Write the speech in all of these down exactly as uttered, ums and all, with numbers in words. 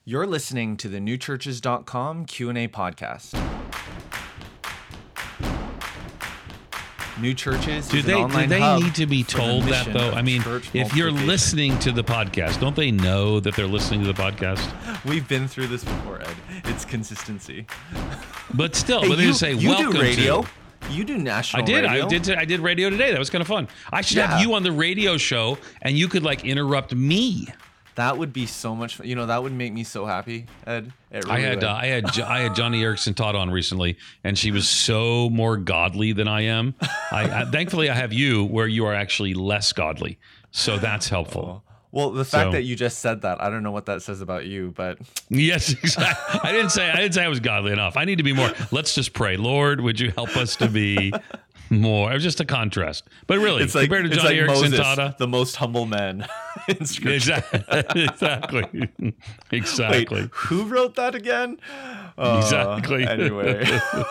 You're listening to the new churches dot com Q and A podcast. New Churches do is they, an online do they hub need to be for the told that, mission though? of I mean, church if you're multiplication. listening to the podcast, don't they know that they're listening to the podcast? We've been through this before, Ed. It's consistency. But still, Hey, but they you, just say, you welcome do radio. to... You do national I did. radio. I did. I did radio today. That was kind of fun. I should Yeah. have you on the radio show, and you could like interrupt me. That would be so much fun. You know, that would make me so happy, Ed. It really I had would. uh, I had Jo- I had Johnny Erickson Todd on recently, and she was so more godly than I am. I, I thankfully I have you, where you are actually less godly, so that's helpful. Well, the fact So- that you just said that, I don't know what that says about you, but Yes, exactly. I didn't say I didn't say I was godly enough. I need to be more. Let's just pray, Lord, would you help us to be more? It was just a contrast, but really, it's like, compared to it's Johnny like Erickson Moses, Todd, the most humble man in Scripture. exactly, exactly, exactly. Wait, who wrote that again? Uh, Exactly. Anyway.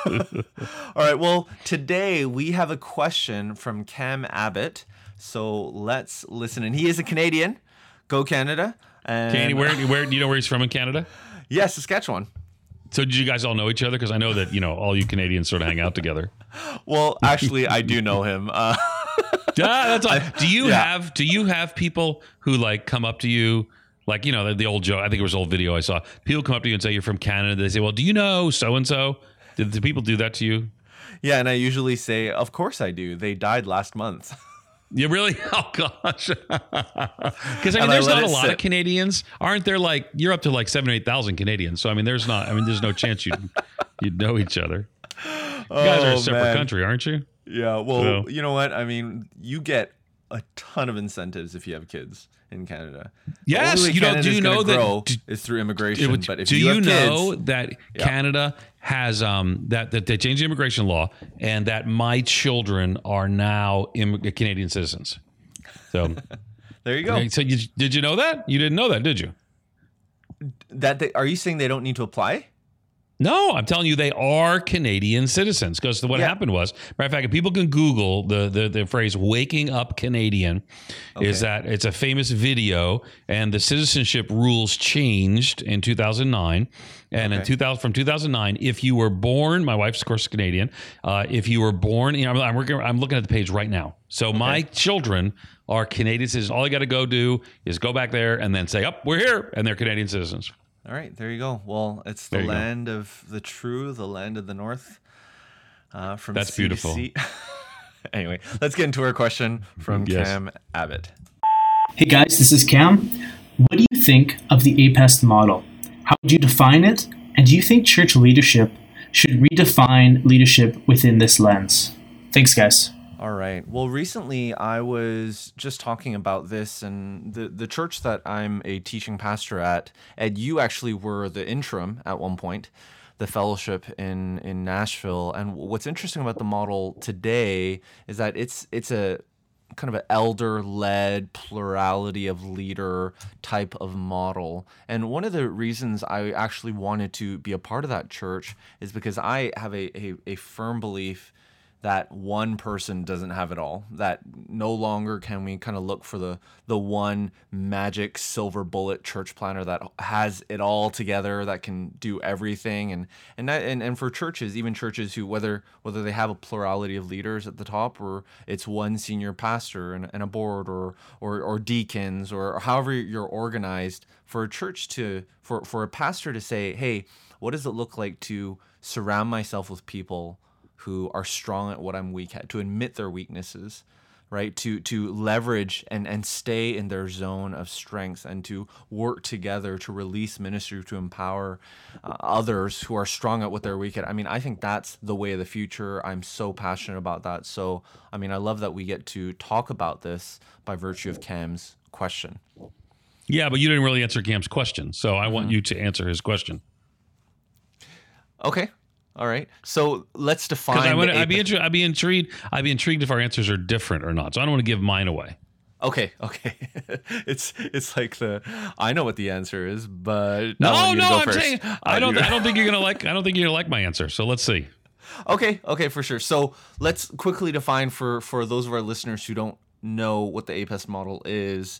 All right. Well, today we have a question from Cam Abbott. So let's listen. And he is a Canadian. Go Canada. And Candy, where, where do you know where he's from in Canada? yeah, Saskatchewan. So did you guys all know each other? Because I know that, you know, all you Canadians sort of hang out together. Well, actually, I do know him. Uh, Yeah, that's all. Do you yeah. have do you have people who like come up to you, like, you know, the, the old joke? I think it was an old video I saw. People come up to you and say you're from Canada. They say, well, do you know so and so? Did the people do that to you? yeah, and I usually say, of course I do. They died last month. You really? Oh gosh. Because I mean, And I there's let not a it lot sit. of Canadians, aren't there? Like you're up to like seven, or eight thousand Canadians. So I mean, there's not. I mean, there's no chance you would you'd know each other. You guys are a Oh, separate man. country, aren't you? Yeah, well, So- you know what? I mean, you get a ton of incentives if you have kids in Canada. Yes, the only way you know- Canada's do you gonna know that- grow do- is through It immigration. would- But if do you, you, have know kids, that Yeah. Canada has um that, that they changed the immigration law and that my children are now Im- Canadian citizens? So, there you go. so you, did you know that? You didn't know that, did you? That they, are you saying they don't need to apply? No, I'm telling you, they are Canadian citizens. Because what Yeah. happened was, matter of fact, if people can Google the the, the phrase "waking up Canadian," is Okay. that it's a famous video, and the citizenship rules changed in two thousand nine. And in Okay. two thousand, from two thousand nine, if you were born, my wife's of course Canadian. Uh, if you were born, you know, I'm, I'm, working, I'm looking at the page right now. So my children are Canadian citizens. All you got to go do is go back there and then say, "Up, we're here," and they're Canadian citizens. All right, there you go. Well, it's the There you go. land of the true, the land of the north. Uh, from That's sea to beautiful. sea. Anyway, let's get into our question from Yes. Cam Abbott. Hey guys, this is Cam. What do you think of the APEST model? How would you define it? And do you think church leadership should redefine leadership within this lens? Thanks, guys. All right. Well, recently I was just talking about this, and the, the church that I'm a teaching pastor at, Ed, you actually were the interim at one point, the fellowship in, in Nashville. And what's interesting about the model today is that it's it's a kind of an elder-led plurality of leader type of model. And one of the reasons I actually wanted to be a part of that church is because I have a, a, a firm belief that one person doesn't have it all, that no longer can we kind of look for the the one magic silver bullet church planner that has it all together, that can do everything. And and that, and, and for churches, even churches who, whether whether they have a plurality of leaders at the top, or it's one senior pastor and, and a board, or, or or deacons, or however you're organized, for a church to for for a pastor to say, hey, what does it look like to surround myself with people who are strong at what I'm weak at, to admit their weaknesses, right? To to leverage and, and stay in their zone of strength, and to work together to release ministry, to empower uh, others who are strong at what they're weak at. I mean, I think that's the way of the future. I'm so passionate about that. So, I mean, I love that we get to talk about this by virtue of Cam's question. Yeah, but you didn't really answer Cam's question, so I want you to answer his question. Okay. All right. So let's define. Because I the would, I'd be apex- inter- I'd be intrigued. I'd be intrigued if our answers are different or not. So I don't want to give mine away. Okay, okay. it's it's like the I know what the answer is, but I No, want you to no, go I'm first. saying I Uh, don't. you- I don't think you're gonna like. I don't think you're gonna like my answer. So let's see. Okay, okay, for sure. So let's quickly define for for those of our listeners who don't know what the APEST model is.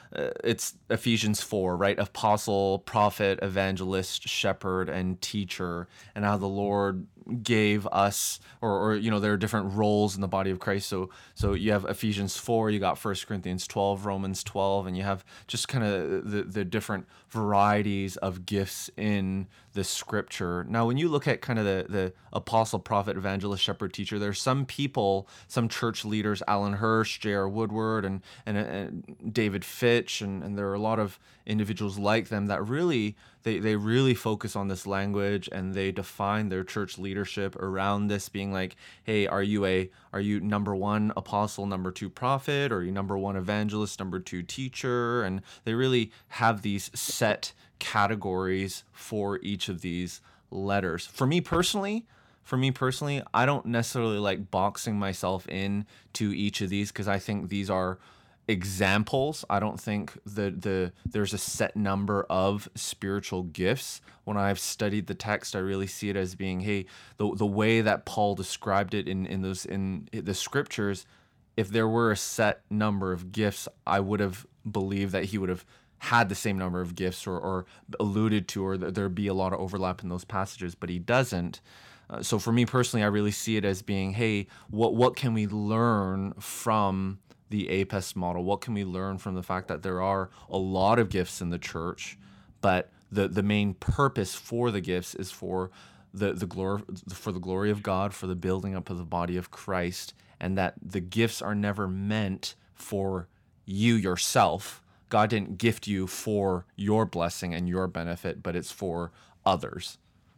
uh, it's Ephesians four, right? Apostle, prophet, evangelist, shepherd, and teacher, and how the Lord gave us, or, or you know, there are different roles in the body of Christ. So, so you have Ephesians four, you got First Corinthians twelve, Romans twelve, and you have just kind of the, the different varieties of gifts in the scripture. Now, when you look at kind of the, the apostle, prophet, evangelist, shepherd, teacher, there's some people, some church leaders, Alan Hirsch, J R. Woodward, and, and, and David Fitch, and, and there are a lot of individuals like them that really, they, they really focus on this language, and they define their church leadership around this being like, hey, are you a, are you number one apostle, number two prophet, or are you number one evangelist, number two teacher? And they really have these set categories for each of these letters. For me personally, for me personally, I don't necessarily like boxing myself in to each of these, because I think these are examples. I don't think the the there's a set number of spiritual gifts. When I've studied the text, I really see it as being, hey, the the way that Paul described it in in those in the scriptures, if there were a set number of gifts, I would have believed that he would have had the same number of gifts, or, or alluded to, or that there'd be a lot of overlap in those passages, but he doesn't. Uh, so for me personally, I really see it as being, hey, what what can we learn from the APEST model? What can we learn from the fact that there are a lot of gifts in the church, but the, the main purpose for the gifts is for the the glory for the glory of God, for the building up of the body of Christ, and that the gifts are never meant for you yourself. God didn't gift you for your blessing and your benefit, but it's for others.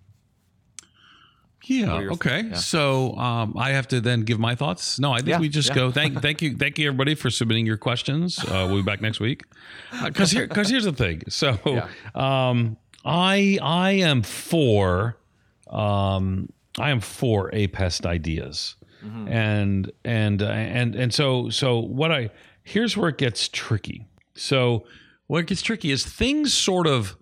Yeah. Okay. Yeah. So um, I have to then give my thoughts. No, I think yeah, we just yeah. go. Thank, thank you, thank you, everybody, for submitting your questions. Uh, we'll be back next week. Because uh, here, because here's the thing. So yeah. um, I I am for um, I am for APEST ideas, mm-hmm. and and uh, and and so so what I here's where it gets tricky. So what gets tricky is things sort of.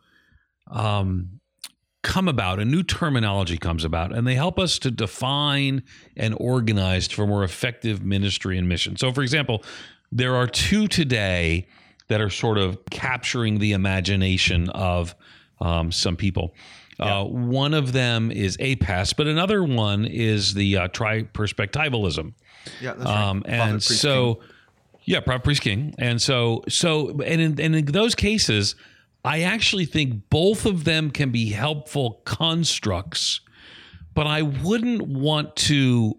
Um, come about, a new terminology comes about, and they help us to define and organize for more effective ministry and mission. So, for example, there are two today that are sort of capturing the imagination of um, some people. Yeah. Uh, one of them is APEST, but another one is the uh, tri-perspectivalism. Yeah, that's right. Um, and so, king. yeah, prophet, priest, king. And so, so, and in, and in those cases, I actually think both of them can be helpful constructs, but I wouldn't want to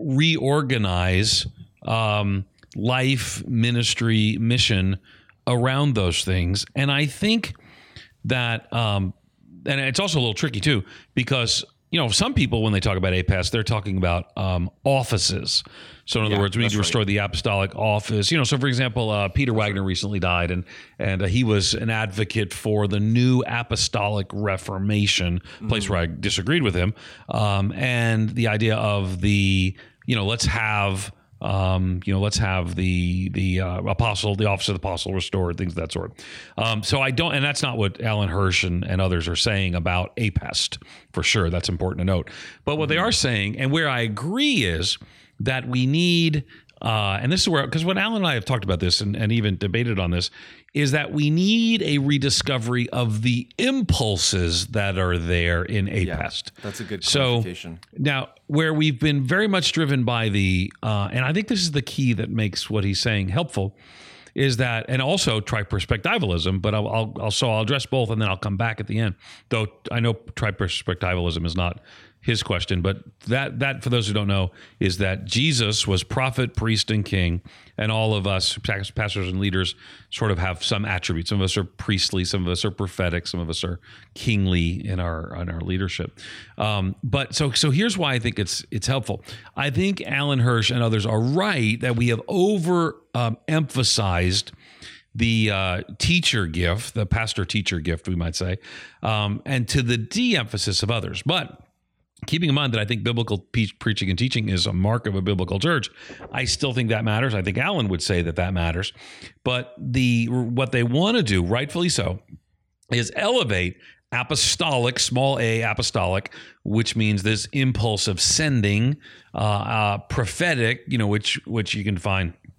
reorganize um, life, ministry, mission around those things. And I think that, um, and it's also a little tricky too, because, you know, some people, when they talk about APEST, they're talking about um, offices. So in other yeah, words, we need to restore right. the apostolic office. You know, so for example, uh, Peter that's Wagner right. recently died, and and uh, he was an advocate for the new apostolic reformation, mm-hmm. place where I disagreed with him, um, and the idea of the, you know, let's have, um, you know, let's have the the uh, apostle, the office of the apostle restored, things of that sort. Um, so I don't, and that's not what Alan Hirsch and, and others are saying about APEST, for sure. That's important to note. But what mm-hmm. they are saying, and where I agree, is that we need, uh, and this is where, because when Alan and I have talked about this and, and even debated on this, is that we need a rediscovery of the impulses that are there in APEST. Yeah, that's a good clarification. So now, where we've been very much driven by the, uh, and I think this is the key that makes what he's saying helpful, is that, and also tri-perspectivalism, but I'll, I'll, I'll so I'll address both and then I'll come back at the end. Though I know tri-perspectivalism is not his question, but that that for those who don't know is that Jesus was prophet, priest, and king, and all of us pastors and leaders sort of have some attributes. Some of us are priestly, some of us are prophetic, some of us are kingly in our in our leadership. Um, but so so here's why I think it's it's helpful. I think Alan Hirsch and others are right that we have over um, emphasized the uh, teacher gift, the pastor-teacher gift, we might say, um, and to the de-emphasis of others. But keeping in mind that I think biblical pe- preaching and teaching is a mark of a biblical church, I still think that matters. I think Alan would say that that matters. But the what they want to do, rightfully so, is elevate apostolic, small a apostolic, which means this impulse of sending, uh, uh, prophetic, you know, which which you can find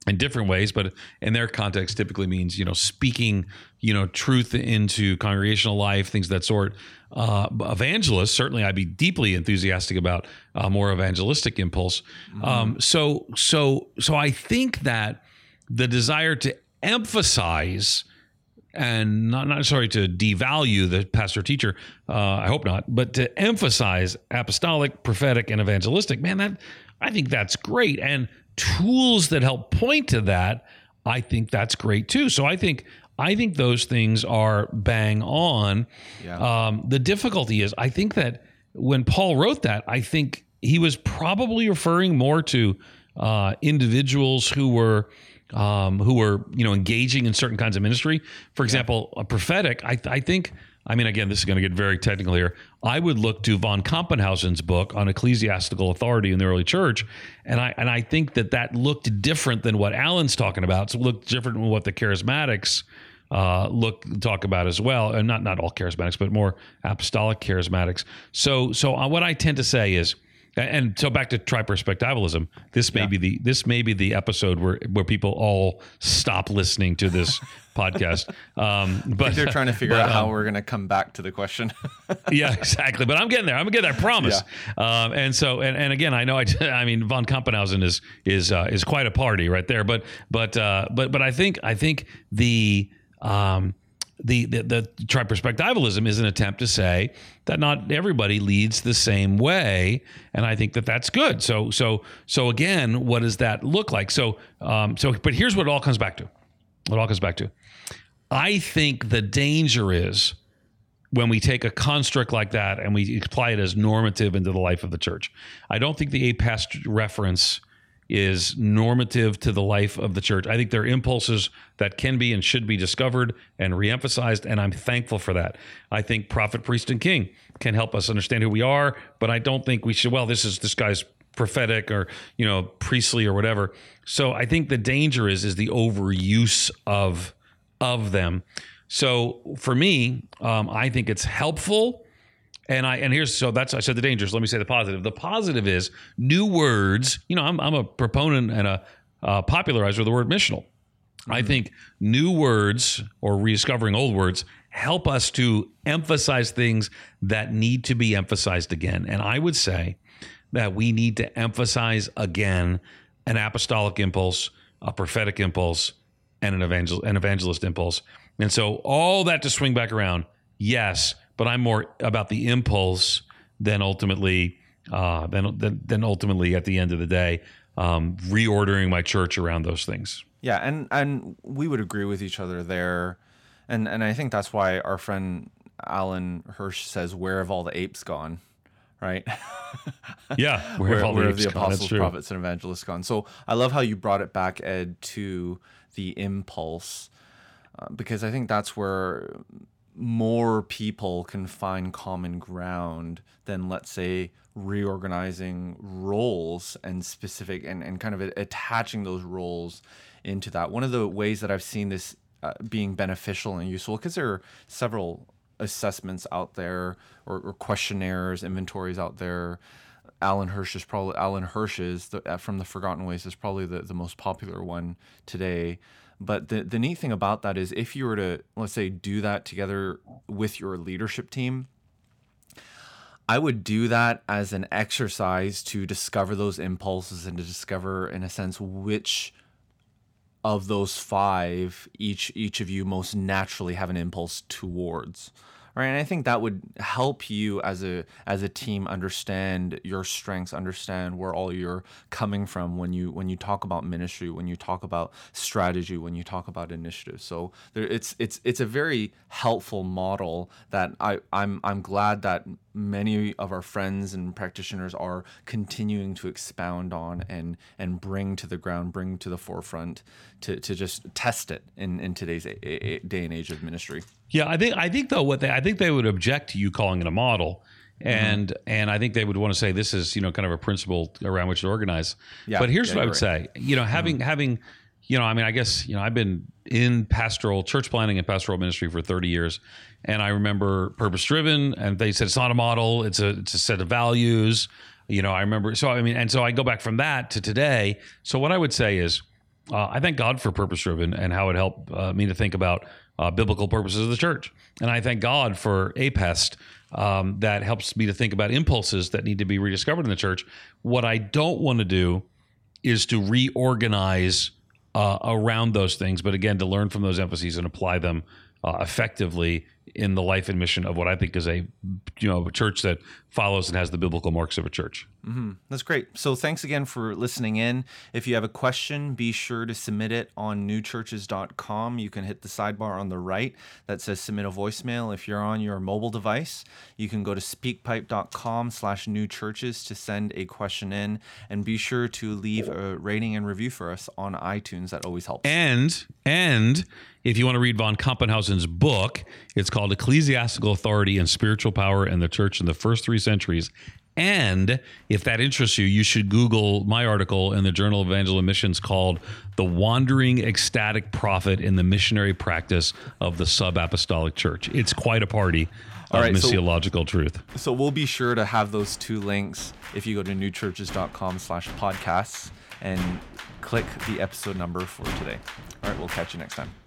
in different ways, but in their context typically means, you know, speaking, you know, truth into congregational life, things of that sort. Uh, evangelists, certainly I'd be deeply enthusiastic about a more evangelistic impulse. Mm-hmm. Um, so, so, so I think that the desire to emphasize and not, not sorry to devalue the pastor teacher, uh, I hope not, but to emphasize apostolic, prophetic, and evangelistic, man, that I think that's great. And tools that help point to that, I think that's great too. So I think I think those things are bang on. Yeah. Um, the difficulty is, I think that when Paul wrote that, I think he was probably referring more to uh, individuals who were um, who were you know engaging in certain kinds of ministry. For example, yeah. a prophetic. I, I think. I mean, again, this is going to get very technical here. I would look to von Kampenhausen's book on ecclesiastical authority in the early church, and I and I think that that looked different than what Alan's talking about. So it looked different than what the charismatics uh, look talk about as well, and not not all charismatics, but more apostolic charismatics. So so uh, what I tend to say is. And so back to triperspectivalism. This may yeah. be the this may be the episode where, where people all stop listening to this podcast. Um, but they're trying to figure but, out how um, we're going to come back to the question. yeah, exactly. But I'm getting there. I'm getting there. I promise. Yeah. Um, and so and, and again, I know. I, I mean, von Kampenhausen is is uh, is quite a party right there. But but uh, but but I think I think the. Um, The, the the triperspectivalism is an attempt to say that not everybody leads the same way, and I think that that's good. So so so again, what does that look like? So um so but here's what it all comes back to. What it all comes back to. I think the danger is when we take a construct like that and we apply it as normative into the life of the church. I don't think the APEST reference is normative to the life of the church. I think there are impulses that can be and should be discovered and reemphasized, and I'm thankful for that. I think prophet, priest, and king can help us understand who we are, but I don't think we should, well, this is this guy's prophetic or, you know, priestly or whatever. So I think the danger is is the overuse of of them. So for me, um, I think it's helpful. And I and here's so that's I said the dangers. Let me say the positive. The positive is new words. You know, I'm I'm a proponent and a uh, popularizer of the word missional. Mm-hmm. I think new words or rediscovering old words help us to emphasize things that need to be emphasized again. And I would say that we need to emphasize again an apostolic impulse, a prophetic impulse, and an evangel an evangelist impulse. And so all that to swing back around, yes. But I'm more about the impulse than ultimately, uh, than, than than ultimately at the end of the day, um, reordering my church around those things. Yeah, and and we would agree with each other there, and and I think that's why our friend Alan Hirsch says, "Where have all the apes gone?" Right? Yeah, where, where have all where the have apes the gone? apostles, prophets, and evangelists gone? So I love how you brought it back, Ed, to the impulse, uh, because I think that's where more people can find common ground than, let's say, reorganizing roles and specific and, and kind of attaching those roles into that. One of the ways that I've seen this uh, being beneficial and useful, because there are several assessments out there or, or questionnaires, inventories out there. Alan Hirsch is probably Alan Hirsch's the, from the Forgotten Ways is probably the, the most popular one today. But the, the neat thing about that is if you were to, let's say, do that together with your leadership team, I would do that as an exercise to discover those impulses and to discover, in a sense, which of those five each each of you most naturally have an impulse towards. Right, and I think that would help you as a as a team understand your strengths, understand where all you're coming from when you when you talk about ministry, when you talk about strategy, when you talk about initiatives. So there, it's it's it's a very helpful model that I I'm I'm glad that many of our friends and practitioners are continuing to expound on and and bring to the ground, bring to the forefront to to just test it in in today's a, a, day and age of ministry. Yeah, I think I think though what they I think they would object to you calling it a model, and mm-hmm. and I think they would want to say this is you know kind of a principle around which to organize. Yeah, but here's yeah, what I would right. say. You know, having mm-hmm. having you know I mean I guess you know I've been in pastoral church planning and pastoral ministry for thirty years, and I remember purpose driven, and they said it's not a model, it's a it's a set of values. You know, I remember so I mean and so I go back from that to today. So what I would say is Uh, I thank God for Purpose Driven and how it helped uh, me to think about uh, biblical purposes of the church. And I thank God for APEST um, that helps me to think about impulses that need to be rediscovered in the church. What I don't want to do is to reorganize uh, around those things, but again, to learn from those emphases and apply them uh, effectively in the life and mission of what I think is a, you know, a church that follows and has the biblical marks of a church. Mm-hmm. That's great. So thanks again for listening in. If you have a question, be sure to submit it on new churches dot com. You can hit the sidebar on the right that says submit a voicemail. If you're on your mobile device, you can go to speakpipe dot com slash new churches to send a question in, and be sure to leave a rating and review for us on iTunes. That always helps. And, and if you want to read von Kampenhausen's book, it's called Ecclesiastical Authority and Spiritual Power in the Church in the First Three Centuries. And if that interests you, you should Google my article in the Journal of Evangel and Missions called The Wandering Ecstatic Prophet in the Missionary Practice of the Sub-Apostolic Church. It's quite a party of right, missiological so, truth. So we'll be sure to have those two links if you go to new churches dot com slash podcasts and click the episode number for today. All right, we'll catch you next time.